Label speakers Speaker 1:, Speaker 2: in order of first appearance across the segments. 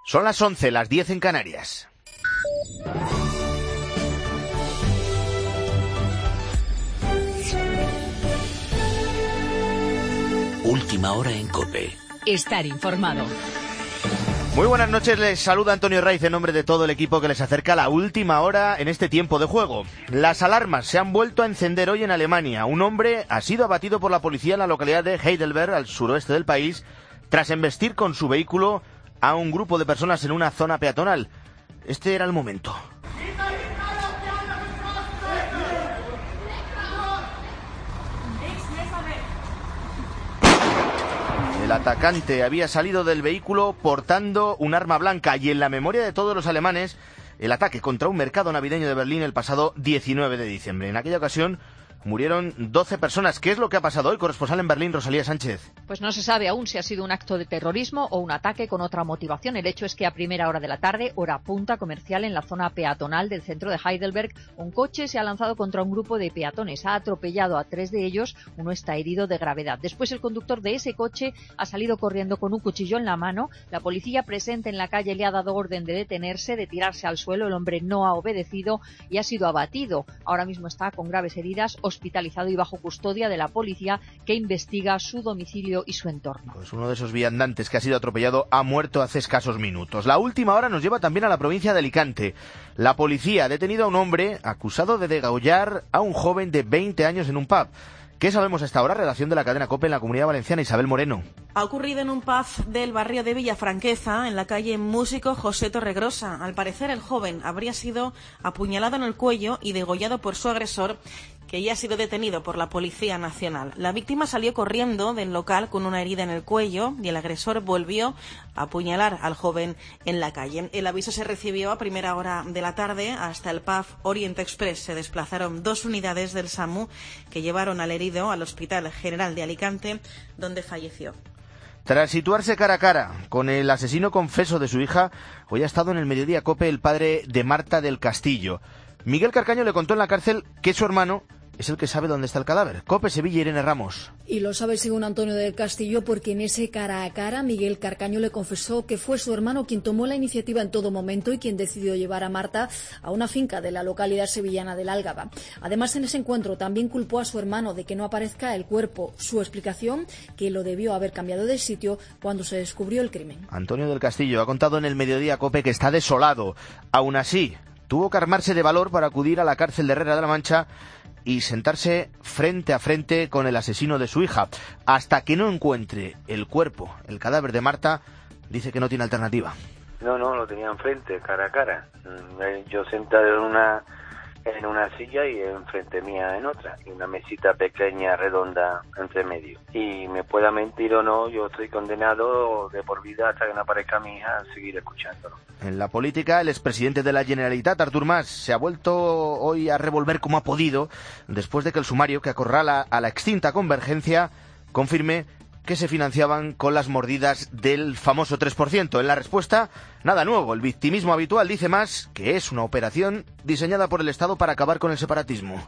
Speaker 1: Son las 11, las 10 en Canarias.
Speaker 2: Última hora en COPE.
Speaker 3: Estar informado.
Speaker 1: Muy buenas noches, les saluda Antonio Raiz en nombre de todo el equipo que les acerca la última hora en este tiempo de juego. Las alarmas se han vuelto a encender hoy en Alemania. Un hombre ha sido abatido por la policía en la localidad de Heidelberg, al suroeste del país, tras embestir con su vehículo a un grupo de personas en una zona peatonal. Este era el momento. El atacante había salido del vehículo portando un arma blanca y en la memoria de todos los alemanes, el ataque contra un mercado navideño de Berlín el pasado 19 de diciembre. En aquella ocasión murieron 12 personas. ¿Qué es lo que ha pasado hoy? Corresponsal en Berlín, Rosalía Sánchez.
Speaker 4: Pues no se sabe aún si ha sido un acto de terrorismo o un ataque con otra motivación. El hecho es que a primera hora de la tarde, hora punta comercial en la zona peatonal del centro de Heidelberg, un coche se ha lanzado contra un grupo de peatones. Ha atropellado a 3 de ellos, uno está herido de gravedad. Después el conductor de ese coche ha salido corriendo con un cuchillo en la mano. La policía presente en la calle le ha dado orden de detenerse, de tirarse al suelo. El hombre no ha obedecido y ha sido abatido. Ahora mismo está con graves heridas, hospitalizado y bajo custodia de la policía, que investiga su domicilio y su entorno.
Speaker 1: Pues uno de esos viandantes que ha sido atropellado ha muerto hace escasos minutos. La última hora nos lleva también a la provincia de Alicante. La policía ha detenido a un hombre acusado de degollar a un joven de 20 años en un pub. ¿Qué sabemos hasta ahora? Redacción de la cadena COPE en la Comunidad Valenciana, Isabel Moreno.
Speaker 5: Ha ocurrido en un pub del barrio de Villafranqueza, en la calle Músico José Torregrosa. Al parecer, el joven habría sido apuñalado en el cuello y degollado por su agresor, que ya ha sido detenido por la Policía Nacional. La víctima salió corriendo del local con una herida en el cuello y el agresor volvió a apuñalar al joven en la calle. El aviso se recibió a primera hora de la tarde. Hasta el pub Orient Express se desplazaron 2 unidades del SAMU que llevaron al herido al Hospital General de Alicante, donde falleció.
Speaker 1: Tras situarse cara a cara con el asesino confeso de su hija, hoy ha estado en el Mediodía COPE el padre de Marta del Castillo. Miguel Carcaño le contó en la cárcel que su hermano es el que sabe dónde está el cadáver. COPE Sevilla, Irene Ramos.
Speaker 6: Y lo sabe según Antonio del Castillo porque en ese cara a cara Miguel Carcaño le confesó que fue su hermano quien tomó la iniciativa en todo momento y quien decidió llevar a Marta a una finca de la localidad sevillana del Álgaba. Además, en ese encuentro también culpó a su hermano de que no aparezca el cuerpo. Su explicación, que lo debió haber cambiado de sitio cuando se descubrió el crimen.
Speaker 1: Antonio del Castillo ha contado en el Mediodía COPE que está desolado. Aún así, tuvo que armarse de valor para acudir a la cárcel de Herrera de la Mancha y sentarse frente a frente con el asesino de su hija. Hasta que no encuentre el cuerpo, el cadáver de Marta, dice que no tiene alternativa.
Speaker 7: No, lo tenía enfrente, cara a cara. Yo sentado en una silla y enfrente mía en otra, y una mesita pequeña, redonda, entre medio. Y me pueda mentir o no, yo estoy condenado de por vida hasta que no aparezca mi hija a seguir escuchándolo.
Speaker 1: En la política, el expresidente de la Generalitat, Artur Mas, se ha vuelto hoy a revolver como ha podido, después de que el sumario que acorrala a la extinta Convergencia confirme que se financiaban con las mordidas del famoso 3%. En la respuesta, nada nuevo. El victimismo habitual, dice Mas, que es una operación diseñada por el Estado para acabar con el separatismo.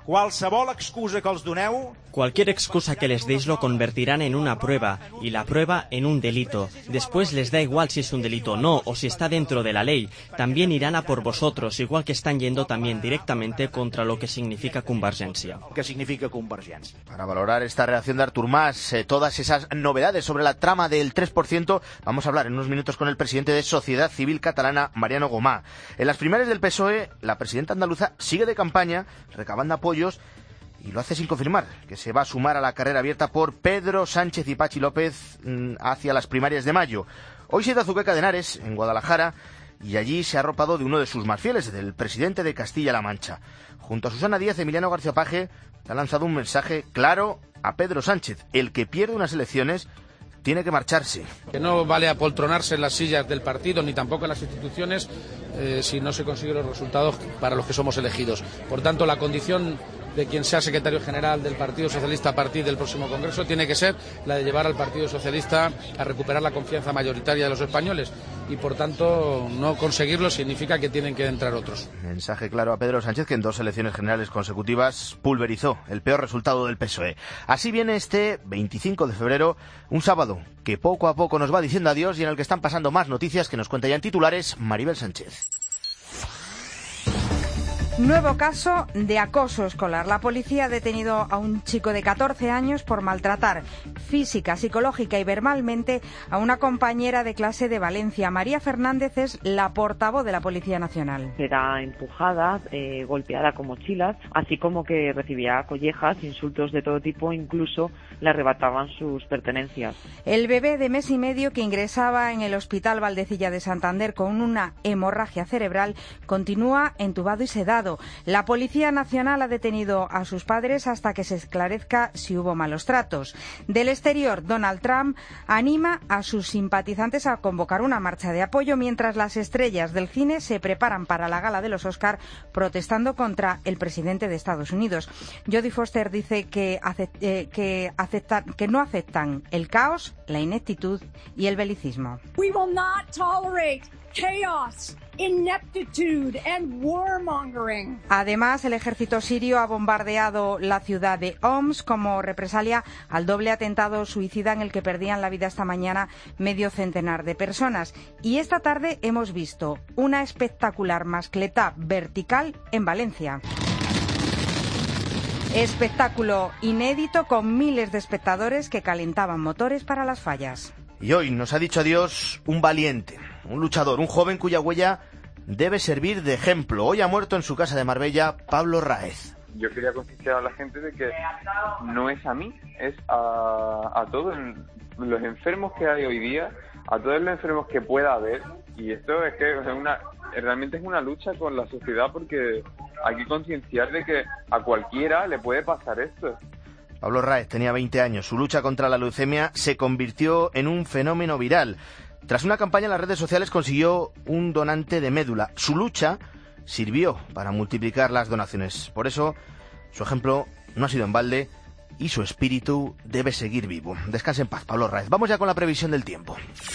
Speaker 8: Cualquier excusa que les deis lo convertirán en una prueba, y la prueba en un delito. Después les da igual si es un delito o no, o si está dentro de la ley. También irán a por vosotros, igual que están yendo también directamente contra lo que significa Convergencia.
Speaker 1: Para valorar esta reacción de Artur Mas, todas esas novedades sobre la trama del 3%, vamos a hablar en unos minutos con el presidente de Sociedad Civil Catalana, Mariano Gomá. En las primarias del PSOE, la presidenta andaluza sigue de campaña, recabando apoyos, y lo hace sin confirmar que se va a sumar a la carrera abierta por Pedro Sánchez y Pachi López hacia las primarias de mayo. Hoy se ha ido a Azuqueca de Henares, en Guadalajara, y allí se ha arropado de uno de sus más fieles, del presidente de Castilla-La Mancha. Junto a Susana Díaz, Emiliano García Paje ha lanzado un mensaje claro a Pedro Sánchez: el que pierde unas elecciones tiene que marcharse.
Speaker 9: Que no vale apoltronarse en las sillas del partido ni tampoco en las instituciones si no se consiguen los resultados para los que somos elegidos. Por tanto, la condición de quien sea secretario general del Partido Socialista a partir del próximo Congreso tiene que ser la de llevar al Partido Socialista a recuperar la confianza mayoritaria de los españoles. y por tanto no conseguirlo significa que tienen que entrar otros.
Speaker 1: Mensaje claro a Pedro Sánchez, que en 2 elecciones generales consecutivas pulverizó el peor resultado del PSOE. Así viene este 25 de febrero, un sábado que poco a poco nos va diciendo adiós y en el que están pasando más noticias que nos cuenta ya en titulares Maribel Sánchez.
Speaker 3: Nuevo caso de acoso escolar. La policía ha detenido a un chico de 14 años por maltratar física, psicológica y verbalmente a una compañera de clase de Valencia. María Fernández es la portavoz de la Policía Nacional.
Speaker 10: Era empujada, golpeada con mochilas, así como que recibía collejas, insultos de todo tipo, incluso le arrebataban sus pertenencias.
Speaker 3: El bebé de mes y medio que ingresaba en el Hospital Valdecilla de Santander con una hemorragia cerebral continúa entubado y sedado. La Policía Nacional ha detenido a sus padres hasta que se esclarezca si hubo malos tratos. Del exterior, Donald Trump anima a sus simpatizantes a convocar una marcha de apoyo mientras las estrellas del cine se preparan para la gala de los Oscar protestando contra el presidente de Estados Unidos. Jodie Foster dice que no aceptan el caos, la ineptitud y el belicismo.
Speaker 11: We will not tolerate chaos, ineptitude and warmongering.
Speaker 3: Además, el ejército sirio ha bombardeado la ciudad de Homs como represalia al doble atentado suicida en el que perdían la vida esta mañana medio centenar de personas. Y esta tarde hemos visto una espectacular mascleta vertical en Valencia. Espectáculo inédito con miles de espectadores que calentaban motores para las fallas.
Speaker 1: Y hoy nos ha dicho adiós un valiente, un luchador, un joven cuya huella debe servir de ejemplo. Hoy ha muerto en su casa de Marbella Pablo Raez.
Speaker 12: Yo quería concienciar a la gente de que no es a mí, es a todos los enfermos que hay hoy día, a todos los enfermos que pueda haber. Y esto es que realmente es una lucha con la sociedad, porque hay que concienciar de que a cualquiera le puede pasar esto.
Speaker 1: Pablo Raez tenía 20 años. Su lucha contra la leucemia se convirtió en un fenómeno viral. Tras una campaña en las redes sociales consiguió un donante de médula. Su lucha sirvió para multiplicar las donaciones. Por eso, su ejemplo no ha sido en balde y su espíritu debe seguir vivo. Descanse en paz, Pablo Raez. Vamos ya con la previsión del tiempo.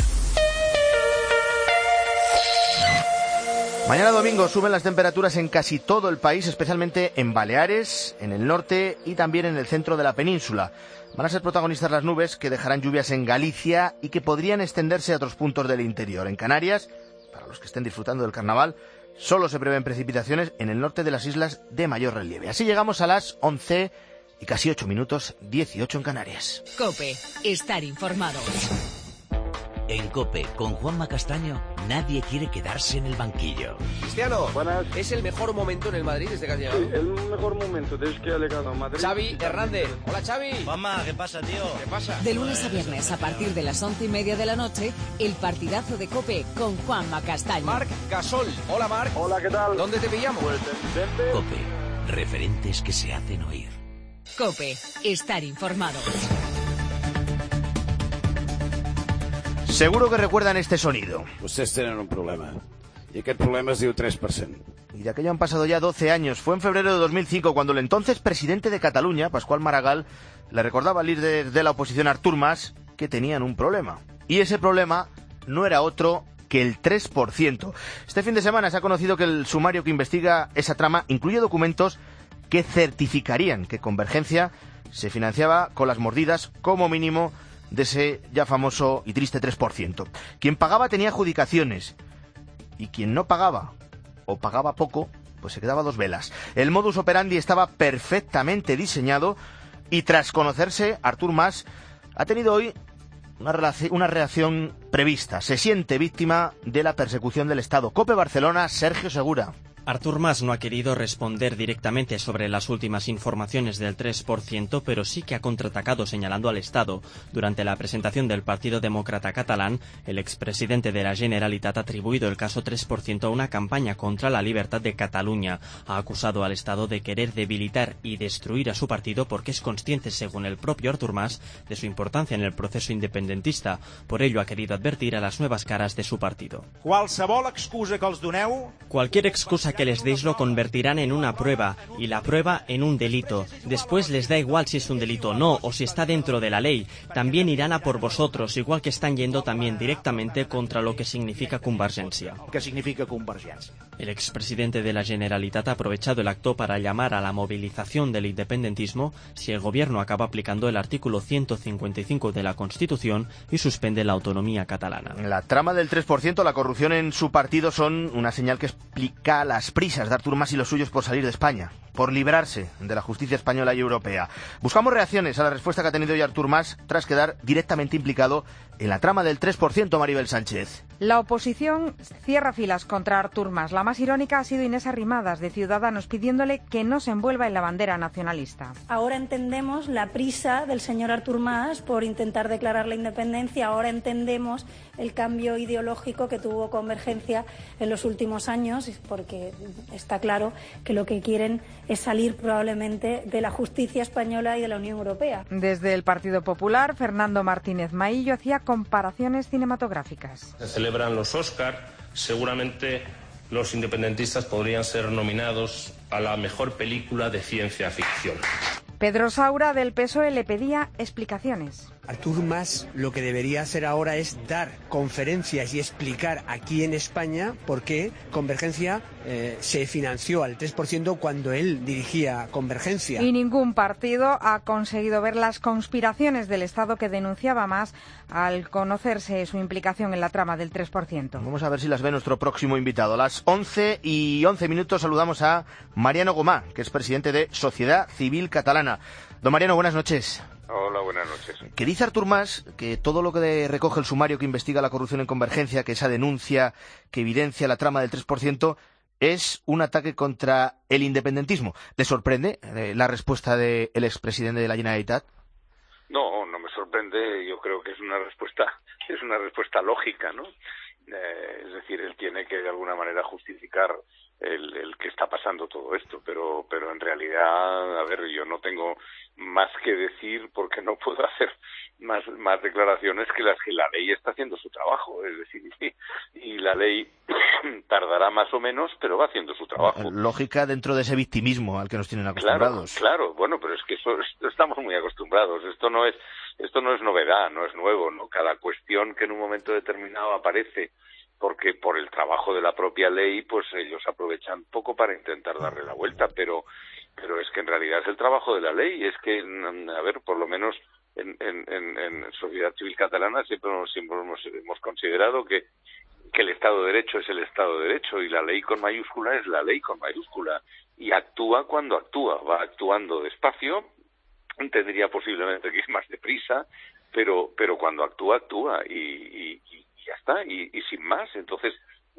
Speaker 1: Mañana domingo suben las temperaturas en casi todo el país, especialmente en Baleares, en el norte y también en el centro de la península. Van a ser protagonistas las nubes que dejarán lluvias en Galicia y que podrían extenderse a otros puntos del interior. En Canarias, para los que estén disfrutando del carnaval, solo se prevén precipitaciones en el norte de las islas de mayor relieve. Así llegamos a las 11 y casi 8 minutos, 18 en Canarias.
Speaker 13: COPE, estar informado.
Speaker 2: En COPE, con Juanma Castaño, nadie quiere quedarse en el banquillo.
Speaker 14: Cristiano,
Speaker 15: buenas.
Speaker 14: ¿Es el mejor momento en el Madrid desde que has llegado?
Speaker 15: Sí, el mejor momento desde que ha llegado a Madrid.
Speaker 14: Xavi Hernández. Hola, Xavi.
Speaker 16: Juanma, ¿qué pasa, tío?
Speaker 14: ¿Qué pasa?
Speaker 13: De lunes a viernes, a partir de las 11:30 de la noche, el partidazo de COPE con Juanma Castaño.
Speaker 14: Marc Gasol. Hola, Marc.
Speaker 15: Hola, ¿qué tal?
Speaker 14: ¿Dónde te pillamos?
Speaker 15: Pues en
Speaker 2: COPE, referentes que se hacen oír.
Speaker 13: COPE, estar informado.
Speaker 1: Seguro que recuerdan este sonido.
Speaker 17: Ustedes tienen un problema. Y aquest problema es diu 3%.
Speaker 1: Y de aquello han pasado ya 12 años. Fue en febrero de 2005 cuando el entonces presidente de Cataluña, Pasqual Maragall, le recordaba al líder de la oposición, Artur Mas, que tenían un problema. Y ese problema no era otro que el 3%. Este fin de semana se ha conocido que el sumario que investiga esa trama incluye documentos que certificarían que Convergencia se financiaba con las mordidas, como mínimo, de ese ya famoso y triste 3%. Quien pagaba tenía adjudicaciones y quien no pagaba o pagaba poco, pues se quedaba a dos velas. El modus operandi estaba perfectamente diseñado y tras conocerse, Artur Mas ha tenido hoy una reacción prevista. Se siente víctima de la persecución del Estado. COPE Barcelona, Sergio Segura.
Speaker 8: Artur Mas no ha querido responder directamente sobre las últimas informaciones del 3%, pero sí que ha contraatacado señalando al Estado. Durante la presentación del Partido Demócrata Catalán, el expresidente de la Generalitat ha atribuido el caso 3% a una campaña contra la libertad de Cataluña. Ha acusado al Estado de querer debilitar y destruir a su partido porque es consciente, según el propio Artur Mas, de su importancia en el proceso independentista. Por ello ha querido advertir a las nuevas caras de su partido.
Speaker 16: Qualsevol excusa que els doneu...
Speaker 8: Cualquier excusa que les deis lo convertirán en una prueba, y la prueba en un delito. Después les da igual si es un delito o no, o si está dentro de la ley. También irán a por vosotros, igual que están yendo también directamente contra lo que significa Convergència.
Speaker 16: ¿Qué significa Convergència?
Speaker 8: El expresidente de la Generalitat ha aprovechado el acto para llamar a la movilización del independentismo si el gobierno acaba aplicando el artículo 155 de la Constitución y suspende la autonomía catalana.
Speaker 1: La trama del 3%, la corrupción en su partido son una señal que explica las prisas de Artur Mas y los suyos por salir de España, por librarse de la justicia española y europea. Buscamos reacciones a la respuesta que ha tenido hoy Artur Mas tras quedar directamente implicado en la trama del 3%, Maribel Sánchez.
Speaker 3: La oposición cierra filas contra Artur Mas. La más irónica ha sido Inés Arrimadas, de Ciudadanos, pidiéndole que no se envuelva en la bandera nacionalista.
Speaker 18: Ahora entendemos la prisa del señor Artur Mas por intentar declarar la independencia. Ahora entendemos el cambio ideológico que tuvo Convergencia en los últimos años, porque está claro que lo que quieren es salir probablemente de la justicia española y de la Unión Europea.
Speaker 3: Desde el Partido Popular, Fernando Martínez Maillo hacía comparaciones cinematográficas.
Speaker 19: Se celebran los Oscar, seguramente los independentistas podrían ser nominados a la mejor película de ciencia ficción.
Speaker 3: Pedro Saura, del PSOE, le pedía explicaciones.
Speaker 20: Artur Mas lo que debería hacer ahora es dar conferencias y explicar aquí en España por qué Convergencia se financió al 3% cuando él dirigía Convergencia.
Speaker 3: Y ningún partido ha conseguido ver las conspiraciones del Estado que denunciaba Mas al conocerse su implicación en la trama del 3%.
Speaker 1: Vamos a ver si las ve nuestro próximo invitado. A las 11:11 saludamos a Mariano Gomá, que es presidente de Sociedad Civil Catalana. Don Mariano, buenas noches.
Speaker 21: Hola, buenas noches.
Speaker 1: Que dice Artur Mas que todo lo que recoge el sumario que investiga la corrupción en Convergencia, que esa denuncia que evidencia la trama del 3%, es un ataque contra el independentismo. ¿Le sorprende la respuesta del expresidente de la Generalitat?
Speaker 21: No, no me sorprende. Yo creo que es una respuesta lógica, ¿no? Es decir, él tiene que de alguna manera justificar el que está pasando todo esto, pero en realidad, a ver, yo no tengo más que decir porque no puedo hacer más declaraciones que las que la ley está haciendo su trabajo, es decir, y la ley tardará más o menos, pero va haciendo su trabajo.
Speaker 1: Lógica dentro de ese victimismo al que nos tienen acostumbrados.
Speaker 21: Claro, bueno, pero es que esto estamos muy acostumbrados, esto no es novedad, no es nuevo, ¿no? Cada cuestión que en un momento determinado aparece porque por el trabajo de la propia ley, pues ellos aprovechan un poco para intentar darle la vuelta, pero es que en realidad es el trabajo de la ley, es que, a ver, por lo menos en Sociedad Civil Catalana siempre hemos considerado que el Estado de Derecho es el Estado de Derecho y la ley con mayúscula es la ley con mayúscula y actúa cuando actúa, va actuando despacio, tendría posiblemente que ir más deprisa, pero cuando actúa y ya está, y sin más. Entonces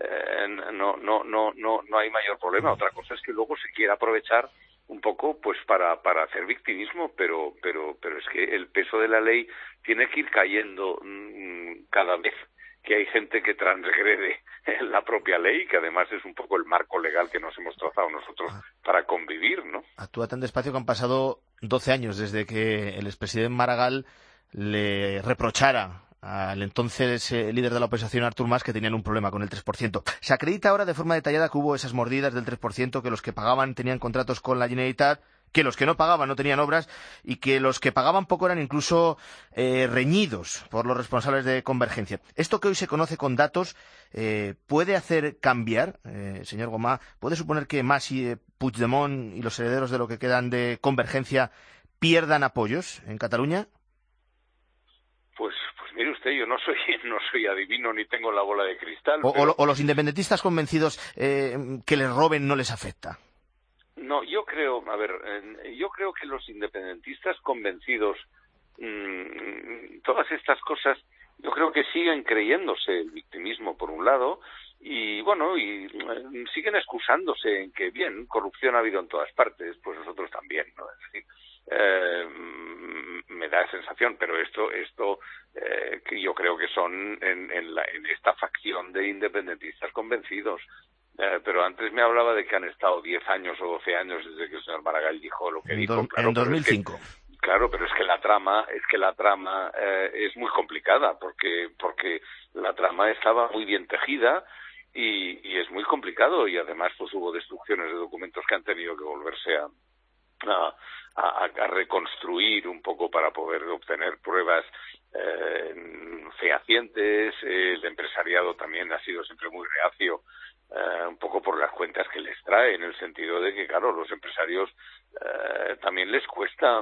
Speaker 21: no hay mayor problema. Otra cosa es que luego se quiera aprovechar un poco pues para hacer victimismo, pero es que el peso de la ley tiene que ir cayendo cada vez que hay gente que transgrede la propia ley, que además es un poco el marco legal que nos hemos trazado nosotros para convivir, ¿no?
Speaker 1: Actúa tan despacio que han pasado 12 años desde que el expresidente Maragall le reprochara al entonces líder de la oposición Artur Mas que tenían un problema con el 3%. Se acredita ahora de forma detallada que hubo esas mordidas del 3%, que los que pagaban tenían contratos con la Generalitat, que los que no pagaban no tenían obras y que los que pagaban poco eran incluso reñidos por los responsables de Convergencia. Esto que hoy se conoce con datos puede hacer cambiar, señor Gomá, puede suponer que Mas y Puigdemont y los herederos de lo que quedan de Convergencia pierdan apoyos en Cataluña.
Speaker 21: Pues mire usted, yo no soy adivino ni tengo la bola de cristal.
Speaker 1: O los independentistas convencidos que les roben no les afecta.
Speaker 21: No, yo creo que los independentistas convencidos, todas estas cosas, yo creo que siguen creyéndose el victimismo por un lado y bueno, y siguen excusándose en que bien, corrupción ha habido en todas partes, pues nosotros también, ¿no? Es decir, me da sensación, pero esto que yo creo que son en esta facción de independentistas convencidos. Pero antes me hablaba de que han estado 10 años o 12 años desde que el señor Maragall dijo lo que dijo.
Speaker 1: Claro, en 2005.
Speaker 21: Claro, pero es que la trama es muy complicada porque la trama estaba muy bien tejida y es muy complicado, y además pues hubo destrucciones de documentos que han tenido que volverse a reconstruir un poco para poder obtener pruebas fehacientes. El empresariado también ha sido siempre muy reacio, un poco por las cuentas que les trae, en el sentido de que, claro, los empresarios también les cuesta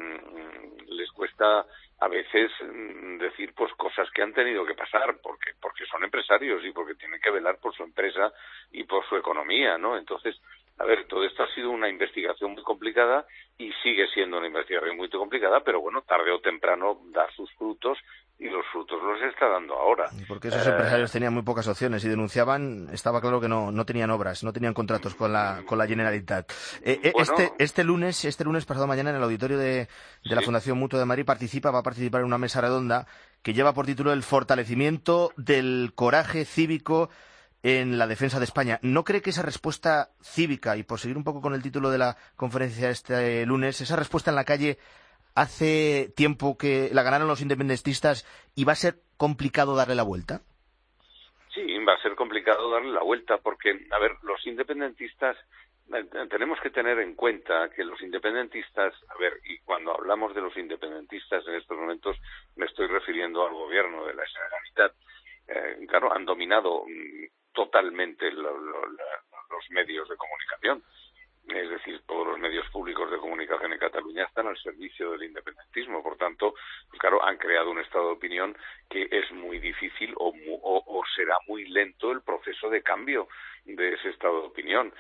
Speaker 21: a veces decir pues cosas que han tenido que pasar porque son empresarios y porque tienen que velar por su empresa y por su economía, ¿no? Entonces, a ver, todo esto ha sido una investigación muy complicada y sigue siendo una investigación muy complicada, pero bueno, tarde o temprano da sus frutos, y los frutos los está dando ahora.
Speaker 1: Porque esos empresarios tenían muy pocas opciones y denunciaban, estaba claro que no tenían obras, no tenían contratos con la Generalitat. Este lunes pasado mañana, en el auditorio de la Fundación Mutua de Madrid va a participar en una mesa redonda que lleva por título el fortalecimiento del coraje cívico en la defensa de España. ¿No cree que esa respuesta cívica, y por seguir un poco con el título de la conferencia este lunes, esa respuesta en la calle hace tiempo que la ganaron los independentistas y va a ser complicado darle la vuelta?
Speaker 21: Sí, va a ser complicado darle la vuelta porque, a ver, los independentistas, tenemos que tener en cuenta que los independentistas, y cuando hablamos de los independentistas en estos momentos me estoy refiriendo al gobierno de la Generalitat, claro, han dominado totalmente los medios de comunicación. Es decir, todos los medios públicos de comunicación en Cataluña están al servicio del independentismo. Por tanto, pues claro, han creado un estado de opinión que es muy difícil o será muy lento el proceso de cambio de ese estado de opinión.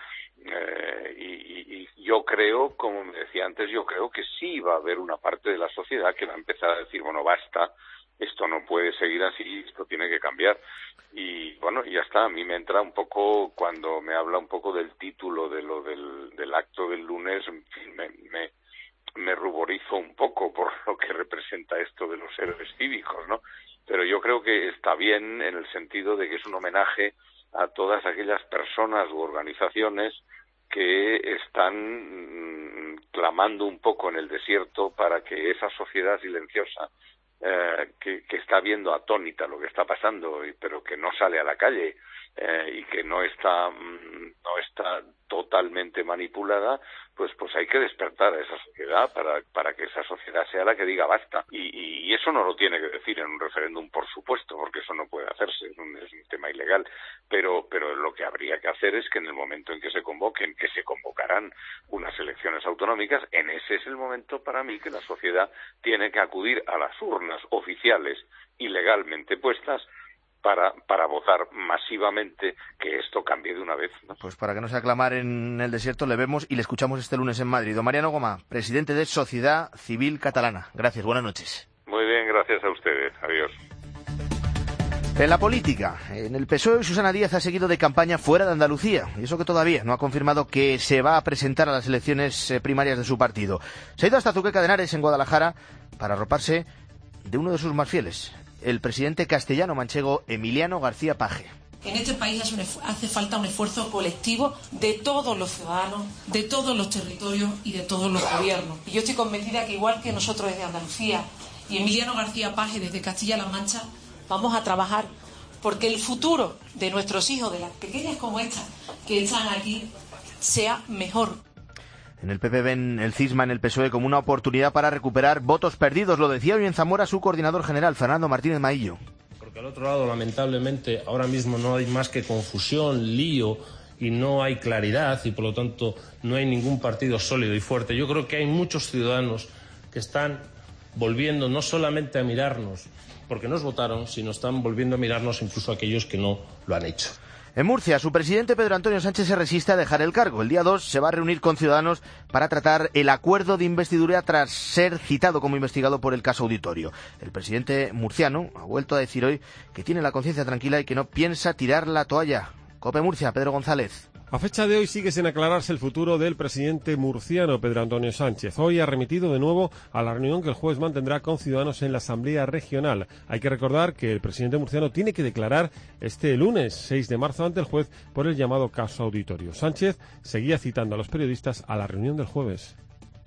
Speaker 21: Y yo creo, como me decía antes, yo creo que sí va a haber una parte de la sociedad que va a empezar a decir, bueno, basta, esto no puede seguir así, esto tiene que cambiar. Y bueno, ya está, a mí me entra un poco, cuando me habla un poco del título de lo del acto del lunes, en fin, me ruborizo un poco por lo que representa esto de los héroes cívicos, ¿no? Pero yo creo que está bien en el sentido de que es un homenaje a todas aquellas personas u organizaciones que están clamando un poco en el desierto para que esa sociedad silenciosa que está viendo atónita lo que está pasando, pero que no sale a la calle y que no está totalmente manipulada, pues hay que despertar a esa sociedad para que esa sociedad sea la que diga basta. Y eso no lo tiene que decir en un referéndum, por supuesto, porque eso no puede hacerse, es un tema ilegal. Pero lo que habría que hacer es que en el momento en que se convoquen, que se convocarán unas elecciones autonómicas, en ese es el momento para mí que la sociedad tiene que acudir a las urnas oficiales y legalmente puestas para votar masivamente que esto cambie de una vez, ¿no?
Speaker 1: Pues para que no sea clamar en el desierto, le vemos y le escuchamos este lunes en Madrid. Don Mariano Gomá, presidente de Sociedad Civil Catalana. Gracias, buenas noches.
Speaker 21: Muy bien, gracias a ustedes. Adiós.
Speaker 1: En la política, en el PSOE, Susana Díaz ha seguido de campaña fuera de Andalucía, y eso que todavía no ha confirmado que se va a presentar a las elecciones primarias de su partido. Se ha ido hasta Azuqueca de Henares, en Guadalajara, para arroparse de uno de sus más fieles, el presidente castellano-manchego Emiliano García Paje.
Speaker 16: En este país hace falta un esfuerzo colectivo de todos los ciudadanos, de todos los territorios y de todos los gobiernos. Y yo estoy convencida que igual que nosotros desde Andalucía y Emiliano García Paje desde Castilla-La Mancha, vamos a trabajar porque el futuro de nuestros hijos, de las pequeñas como esta que están aquí, sea mejor.
Speaker 1: En el PP ven el cisma en el PSOE como una oportunidad para recuperar votos perdidos. Lo decía hoy en Zamora su coordinador general, Fernando Martínez Maillo.
Speaker 19: Porque al otro lado, lamentablemente, ahora mismo no hay más que confusión, lío y no hay claridad y por lo tanto no hay ningún partido sólido y fuerte. Yo creo que hay muchos ciudadanos que están volviendo no solamente a mirarnos porque nos votaron, sino están volviendo a mirarnos incluso aquellos que no lo han hecho.
Speaker 1: En Murcia, su presidente Pedro Antonio Sánchez se resiste a dejar el cargo. El día 2 se va a reunir con Ciudadanos para tratar el acuerdo de investidura tras ser citado como investigado por el caso Auditorio. El presidente murciano ha vuelto a decir hoy que tiene la conciencia tranquila y que no piensa tirar la toalla. COPE Murcia, Pedro González.
Speaker 22: A fecha de hoy sigue sin aclararse el futuro del presidente murciano Pedro Antonio Sánchez. Hoy ha remitido de nuevo a la reunión que el jueves mantendrá con Ciudadanos en la Asamblea Regional. Hay que recordar que el presidente murciano tiene que declarar este lunes 6 de marzo ante el juez por el llamado caso Auditorio. Sánchez seguía citando a los periodistas a la reunión del jueves.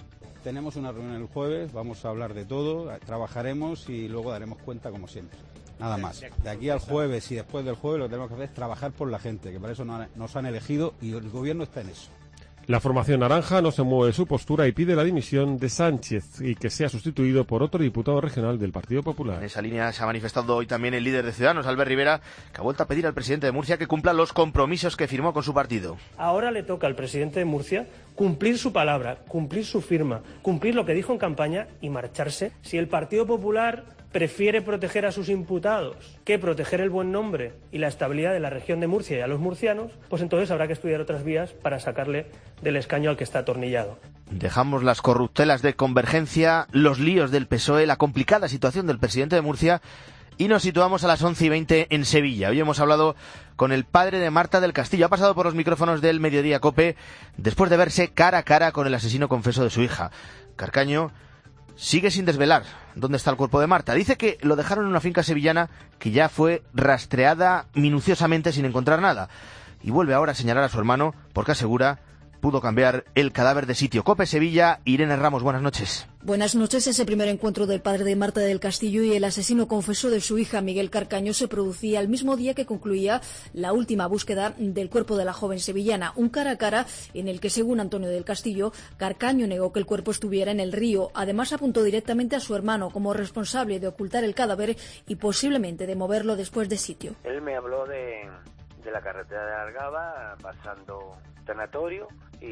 Speaker 23: Tenemos una reunión el jueves, vamos a hablar de todo, trabajaremos y luego daremos cuenta como siempre.
Speaker 4: nada más. De aquí al jueves y después del jueves lo que tenemos que hacer es trabajar por la gente, que para eso nos han elegido y el gobierno está en eso.
Speaker 22: La formación naranja no se mueve de su postura y pide la dimisión de Sánchez y que sea sustituido por otro diputado regional del Partido Popular.
Speaker 1: En esa línea se ha manifestado hoy también el líder de Ciudadanos, Albert Rivera, que ha vuelto a pedir al presidente de Murcia que cumpla los compromisos que firmó con su partido.
Speaker 5: Ahora le toca al presidente de Murcia cumplir su palabra, cumplir su firma, cumplir lo que dijo en campaña y marcharse. Si el Partido Popular prefiere proteger a sus imputados que proteger el buen nombre y la estabilidad de la región de Murcia y a los murcianos, pues entonces habrá que estudiar otras vías para sacarle del escaño al que está atornillado.
Speaker 1: Dejamos las corruptelas de Convergencia, los líos del PSOE, la complicada situación del presidente de Murcia y nos situamos a las 11:20 en Sevilla. Hoy hemos hablado con el padre de Marta del Castillo. Ha pasado por los micrófonos del Mediodía COPE después de verse cara a cara con el asesino confeso de su hija. Carcaño sigue sin desvelar dónde está el cuerpo de Marta. Dice que lo dejaron en una finca sevillana que ya fue rastreada minuciosamente sin encontrar nada. Y vuelve ahora a señalar a su hermano porque asegura pudo cambiar el cadáver de sitio. COPE Sevilla, Irene Ramos, buenas noches.
Speaker 6: Buenas noches. Ese primer encuentro del padre de Marta del Castillo y el asesino confeso de su hija, Miguel Carcaño, se producía el mismo día que concluía la última búsqueda del cuerpo de la joven sevillana. Un cara a cara en el que, según Antonio del Castillo, Carcaño negó que el cuerpo estuviera en el río. Además, apuntó directamente a su hermano como responsable de ocultar el cadáver y posiblemente de moverlo después de sitio.
Speaker 7: Él me habló de la carretera de Algaba, pasando Tanatorio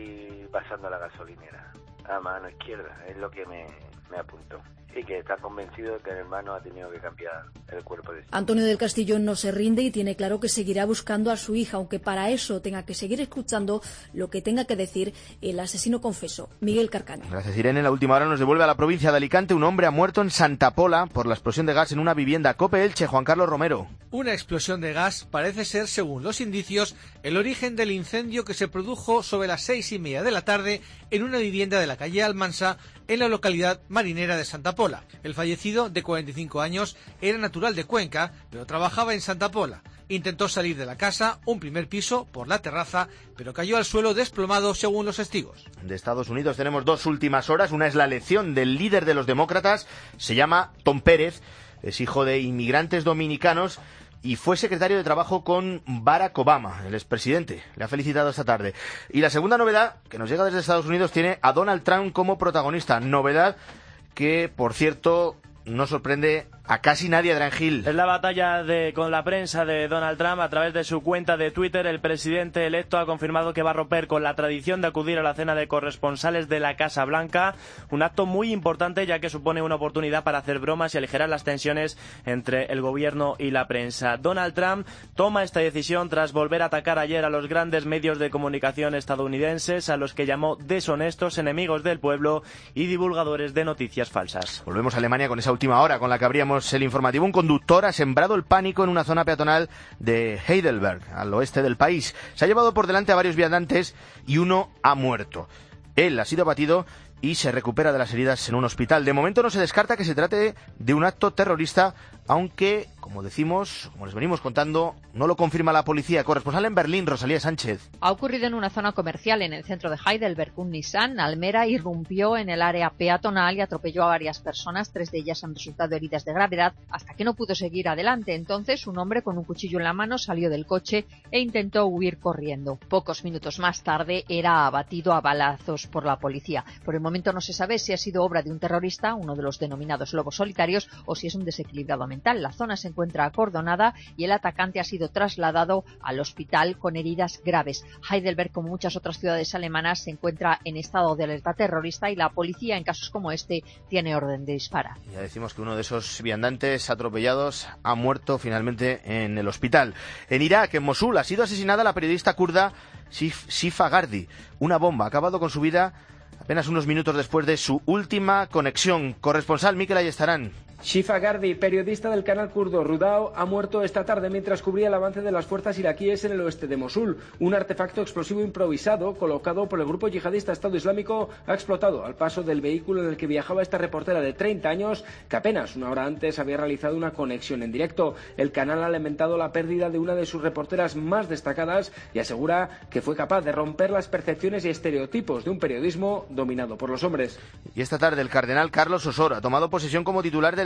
Speaker 7: y pasando a la gasolinera, a mano izquierda, es lo que me apuntó. Y que está convencido de que el hermano ha tenido que cambiar el cuerpo de...
Speaker 6: Antonio del Castillo no se rinde y tiene claro que seguirá buscando a su hija, aunque para eso tenga que seguir escuchando lo que tenga que decir el asesino confeso, Miguel Carcaño.
Speaker 1: Gracias, Irene. En la última hora nos devuelve a la provincia de Alicante. Un hombre ha muerto en Santa Pola por la explosión de gas en una vivienda. COPE Elche, Juan Carlos Romero.
Speaker 23: Una explosión de gas parece ser, según los indicios, el origen del incendio que se produjo sobre las 6:30 de la tarde en una vivienda de la calle Almansa, en la localidad marinera de Santa Pola. El fallecido, de 45 años, era natural de Cuenca, pero trabajaba en Santa Pola. Intentó salir de la casa, un primer piso, por la terraza, pero cayó al suelo desplomado, según los testigos.
Speaker 1: De Estados Unidos tenemos dos últimas horas. Una es la elección del líder de los demócratas. Se llama Tom Pérez, es hijo de inmigrantes dominicanos y fue secretario de Trabajo con Barack Obama, el expresidente. Le ha felicitado esta tarde. Y la segunda novedad, que nos llega desde Estados Unidos, tiene a Donald Trump como protagonista. Novedad que, por cierto, no sorprende a casi nadie, Adrián Gil.
Speaker 24: Es la batalla con la prensa de Donald Trump. A través de su cuenta de Twitter, el presidente electo ha confirmado que va a romper con la tradición de acudir a la cena de corresponsales de la Casa Blanca, un acto muy importante ya que supone una oportunidad para hacer bromas y aligerar las tensiones entre el gobierno y la prensa. Donald Trump toma esta decisión tras volver a atacar ayer a los grandes medios de comunicación estadounidenses, a los que llamó deshonestos, enemigos del pueblo y divulgadores de noticias falsas.
Speaker 1: Volvemos a Alemania con esa última hora con la que abríamos el informativo. Un conductor ha sembrado el pánico en una zona peatonal de Heidelberg, al oeste del país. Se ha llevado por delante a varios viandantes y uno ha muerto. Él ha sido abatido y se recupera de las heridas en un hospital. De momento no se descarta que se trate de un acto terrorista, aunque, como decimos, como les venimos contando, no lo confirma la policía. Corresponsal en Berlín, Rosalía Sánchez.
Speaker 25: Ha ocurrido en una zona comercial en el centro de Heidelberg. Un Nissan Almera irrumpió en el área peatonal y atropelló a varias personas. 3 de ellas han resultado heridas de gravedad hasta que no pudo seguir adelante. Entonces, un hombre con un cuchillo en la mano salió del coche e intentó huir corriendo. Pocos minutos más tarde era abatido a balazos por la policía. Por el momento no se sabe si ha sido obra de un terrorista, uno de los denominados lobos solitarios, o si es un desequilibrado mental. La zona se encuentra acordonada y el atacante ha sido trasladado al hospital con heridas graves. Heidelberg, como muchas otras ciudades alemanas, se encuentra en estado de alerta terrorista y la policía, en casos como este, tiene orden de disparar.
Speaker 1: Ya decimos que uno de esos viandantes atropellados ha muerto finalmente en el hospital. En Irak, en Mosul, ha sido asesinada la periodista kurda Shifa Gardi. Una bomba ha acabado con su vida apenas unos minutos después de su última conexión. Corresponsal Mikel Ayestarán.
Speaker 26: Shifa Gardi, periodista del canal kurdo Rudao, ha muerto esta tarde mientras cubría el avance de las fuerzas iraquíes en el oeste de Mosul. Un artefacto explosivo improvisado colocado por el grupo yihadista Estado Islámico ha explotado al paso del vehículo en el que viajaba esta reportera de 30 años que apenas una hora antes había realizado una conexión en directo. El canal ha lamentado la pérdida de una de sus reporteras más destacadas y asegura que fue capaz de romper las percepciones y estereotipos de un periodismo dominado por los hombres.
Speaker 1: Y esta tarde el cardenal Carlos Osoro ha tomado posesión como titular del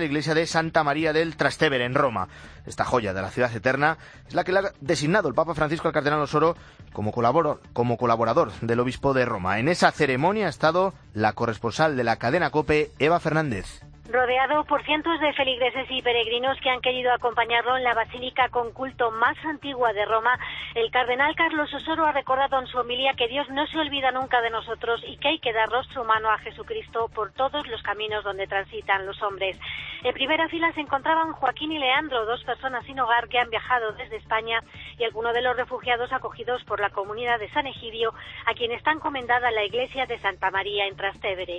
Speaker 1: la iglesia de Santa María del Trastevere, en Roma. Esta joya de la ciudad eterna es la que le ha designado el Papa Francisco al cardenal Osoro como colaborador del obispo de Roma. En esa ceremonia ha estado la corresponsal de la cadena COPE, Eva Fernández.
Speaker 9: Rodeado por cientos de feligreses y peregrinos que han querido acompañarlo en la basílica con culto más antigua de Roma, el cardenal Carlos Osoro ha recordado en su homilía que Dios no se olvida nunca de nosotros y que hay que dar rostro humano a Jesucristo por todos los caminos donde transitan los hombres. En primera fila se encontraban Joaquín y Leandro, 2 personas sin hogar que han viajado desde España, y algunos de los refugiados acogidos por la comunidad de San Egidio, a quien está encomendada la iglesia de Santa María en Trastevere.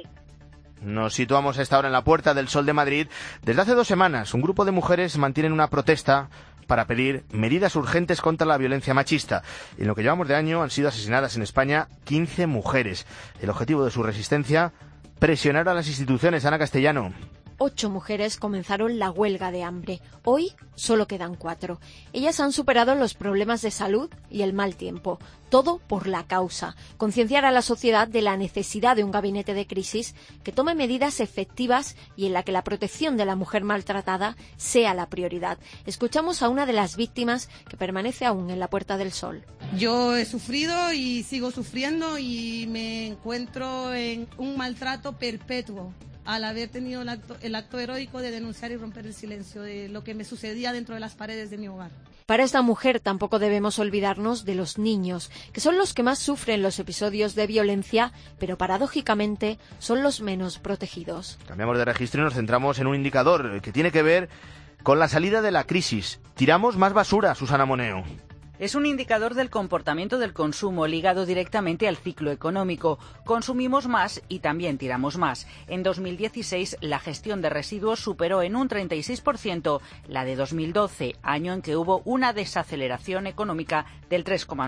Speaker 1: Nos situamos a esta hora en la Puerta del Sol de Madrid. Desde hace 2 semanas, un grupo de mujeres mantienen una protesta para pedir medidas urgentes contra la violencia machista. En lo que llevamos de año han sido asesinadas en España 15 mujeres. El objetivo de su resistencia, presionar a las instituciones. Ana Castellano.
Speaker 10: 8 mujeres comenzaron la huelga de hambre. Hoy solo quedan 4. Ellas han superado los problemas de salud y el mal tiempo. Todo por la causa. Concienciar a la sociedad de la necesidad de un gabinete de crisis que tome medidas efectivas y en la que la protección de la mujer maltratada sea la prioridad. Escuchamos a una de las víctimas que permanece aún en la Puerta del Sol.
Speaker 11: Yo he sufrido y sigo sufriendo y me encuentro en un maltrato perpetuo al haber tenido el acto heroico de denunciar y romper el silencio de lo que me sucedía dentro de las paredes de mi hogar.
Speaker 10: Para esta mujer tampoco debemos olvidarnos de los niños, que son los que más sufren los episodios de violencia, pero paradójicamente son los menos protegidos.
Speaker 1: Cambiamos de registro y nos centramos en un indicador que tiene que ver con la salida de la crisis. Tiramos más basura, Susana Moneo.
Speaker 12: Es un indicador del comportamiento del consumo ligado directamente al ciclo económico. Consumimos más y también tiramos más. En 2016 la gestión de residuos superó en un 36% la de 2012, año en que hubo una desaceleración económica del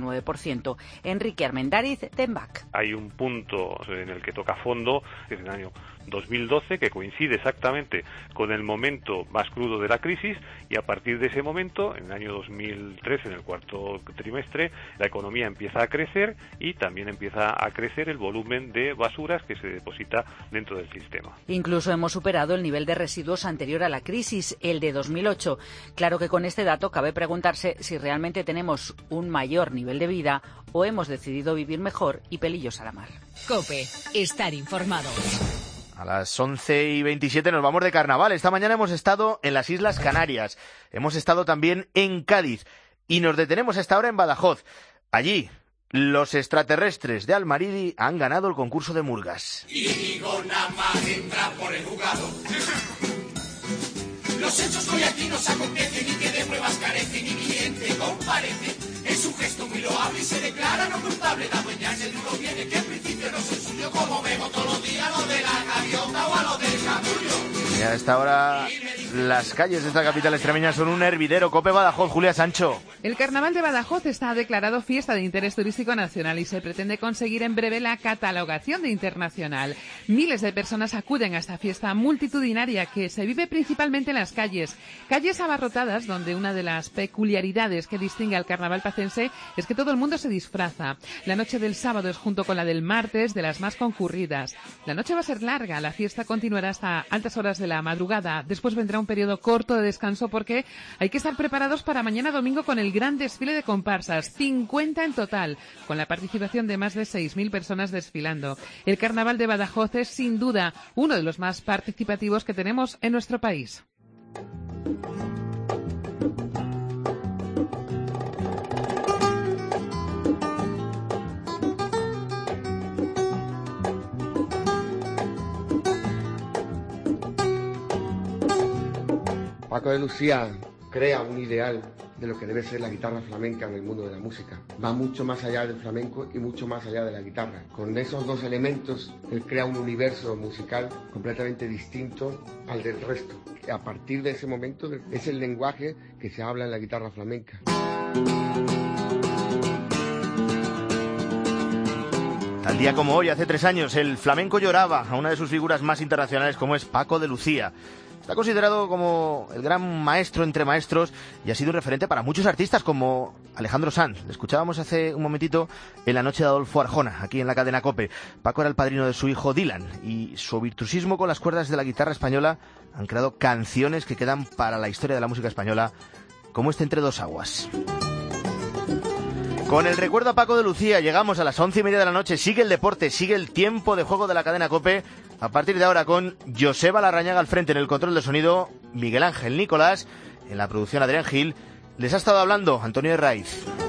Speaker 12: 3,9%. Enrique Armendáriz, TEMBAC.
Speaker 14: Hay un punto en el que toca fondo, es el año 2012, que coincide exactamente con el momento más crudo de la crisis, y a partir de ese momento, en el año 2013, en el cuarto trimestre, la economía empieza a crecer y también empieza a crecer el volumen de basuras que se deposita dentro del sistema.
Speaker 12: Incluso hemos superado el nivel de residuos anterior a la crisis, el de 2008. Claro que con este dato cabe preguntarse si realmente tenemos un mayor nivel de vida o hemos decidido vivir mejor y pelillos a la mar.
Speaker 13: COPE, estar informado.
Speaker 1: A las 11:27 nos vamos de carnaval. Esta mañana hemos estado en las Islas Canarias, hemos estado también en Cádiz y nos detenemos a esta hora en Badajoz. Allí, los extraterrestres de Almaridi han ganado el concurso de murgas.
Speaker 15: Y digo nada más entra por el jugado. Los hechos hoy aquí nos acontecen y que de pruebas carecen y mi cliente comparece. Es un gesto muy loable y se declara no culpable. La dueña ese duro viene que en principio no soy suyo, como vemos todos los días lo de la gaviota o a lo del capullo.
Speaker 1: Y a esta hora las calles de esta capital extremeña son un hervidero. COPE Badajoz, Julia Sancho.
Speaker 27: El Carnaval de Badajoz está declarado fiesta de interés turístico nacional y se pretende conseguir en breve la catalogación de internacional. Miles de personas acuden a esta fiesta multitudinaria que se vive principalmente en las calles abarrotadas, donde una de las peculiaridades que distingue al carnaval pacense es que todo el mundo se disfraza. La noche del sábado es, junto con la del martes, de las más concurridas. La noche va a ser larga, la fiesta continuará hasta altas horas de la madrugada. Después vendrá un periodo corto de descanso porque hay que estar preparados para mañana domingo con el gran desfile de comparsas, 50 en total, con la participación de más de 6.000 personas desfilando. El Carnaval de Badajoz es sin duda uno de los más participativos que tenemos en nuestro país.
Speaker 28: Paco de Lucía crea un ideal de lo que debe ser la guitarra flamenca en el mundo de la música. Va mucho más allá del flamenco y mucho más allá de la guitarra. Con esos dos elementos, él crea un universo musical completamente distinto al del resto. A partir de ese momento es el lenguaje que se habla en la guitarra flamenca.
Speaker 1: Tal día como hoy, hace 3 años, el flamenco lloraba a una de sus figuras más internacionales como es Paco de Lucía. Está considerado como el gran maestro entre maestros y ha sido un referente para muchos artistas como Alejandro Sanz. Le escuchábamos hace un momentito en la noche de Adolfo Arjona, aquí en la cadena COPE. Paco era el padrino de su hijo Dylan y su virtuosismo con las cuerdas de la guitarra española han creado canciones que quedan para la historia de la música española, como este Entre dos aguas. Con el recuerdo a Paco de Lucía llegamos a las 11:30 de la noche. Sigue el deporte, sigue el tiempo de juego de la cadena COPE. A partir de ahora con Joseba Larrañaga al frente en el control de sonido, Miguel Ángel Nicolás, en la producción Adrián Gil. Les ha estado hablando Antonio Herraiz.